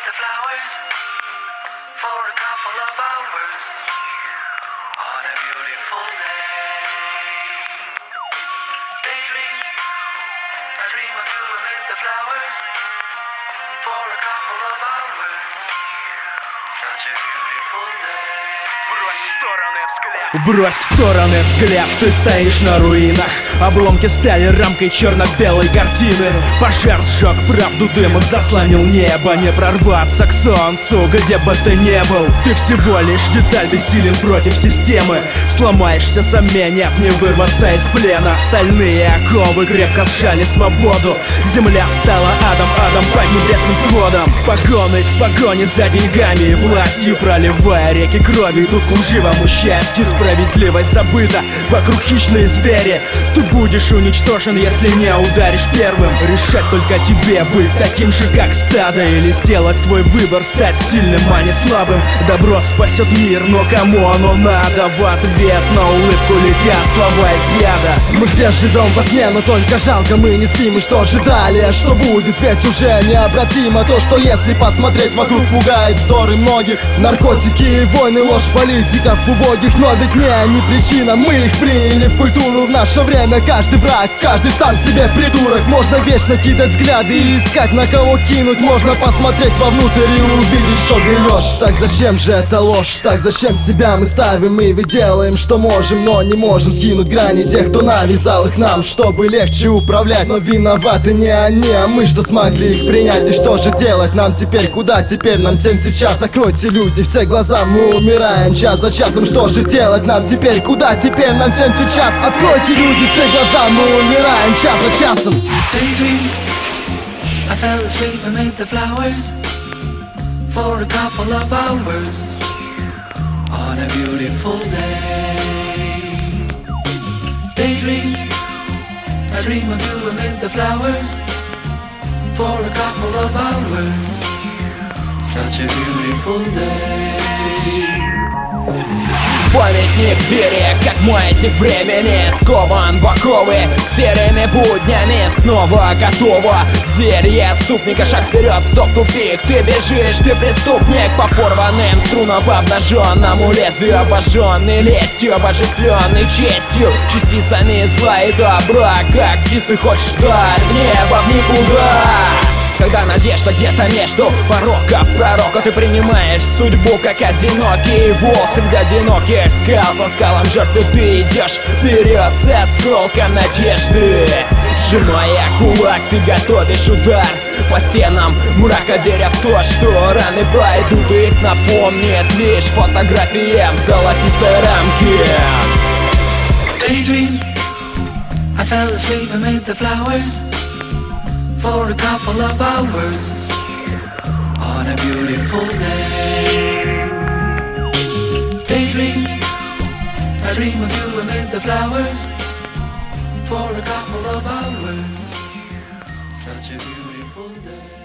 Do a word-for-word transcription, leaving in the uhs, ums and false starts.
the flowers for a couple of hours on a beautiful day. Daydream, I dream of you amid the flowers for a couple of hours. Such a beautiful day. Брось в стороны взгляд. Брось в стороны взгляд, ты стоишь на руинах. Обломки стали рамкой черно-белой картины. Пожар сжег правду дымом, заслонил небо. Не прорваться к солнцу, где бы ты ни был. Ты всего лишь деталь, бессилен против системы. Сломаешься сам, нет, не вырваться из плена. Стальные оковы крепко сжали свободу. Земля стала адом, адом под небесным сводом. Погоны в погоне за деньгами и властью, проливая реки крови, идут к лживому счастью. Справедливость забыта, вокруг хищные звери. Ты будешь уничтожен, если не ударишь первым. Решать только тебе, быть таким же, как стадо, или сделать свой выбор, стать сильным, а не слабым. Добро спасет мир, но кому оно надо? В ответ на улыбку летят слова из яда. Мы все живем во сне, но только жалко мы не спим. И что же далее, что будет, ведь уже необратимо. То, что если посмотреть вокруг, пугает взоры многих. Наркотики и войны, ложь политиков убогих. Но ведь не они причина, мы их приняли в культуру. В наше время каждый враг, каждый сам себе придурок. Можно вечно кидать взгляды и искать на кого кинуть. Можно посмотреть вовнутрь и увидеть, что гребешь. Так зачем же это ложь? Так зачем себя мы ставим? Мы ведь делаем, что можем, но не можем скинуть грани тех, кто навязал их нам, чтобы легче управлять. Но виноваты не они, а мы, что смогли их принять. И что же делать нам теперь? Куда теперь нам всем сейчас? Закройте, люди, все глаза, мы умираем час за часом. Что же делать нам теперь? Куда теперь нам всем сейчас? Откройте, люди, все глаза, мы умираем час за часом. Daydream, I fell asleep amid the flowers for a couple of hours on a beautiful day. Daydream, I dream of you amid the flowers for a couple of hours. Such a beautiful day. Памятник берег, как маятник времени, скован в оковы серыми буднями. Снова готово зелье отступника, шаг вперед, стоп, тупик. Ты бежишь, ты преступник, по порванным струнам, по обнаженному лезвию, обожженный лестью, обожествленный честью, частицами зла и добра. Как птицы хочешь вдаль, в небо, в никуда. Когда надежда где-то между пороков пророка, ты принимаешь судьбу, как одинокий волк среди одиноких скал. По скалам жертвы ты идешь вперед с осколком надежды. Сжимая кулак, ты готовишь удар по стенам мрака, веря в то, что раны пройдут, и их напомнит лишь фотография в золотистой рамке. Daydream, I fell asleep amid the flowers for a couple of hours on a beautiful day. Daydream, I dream of you amid the flowers for a couple of hours. Such a beautiful day.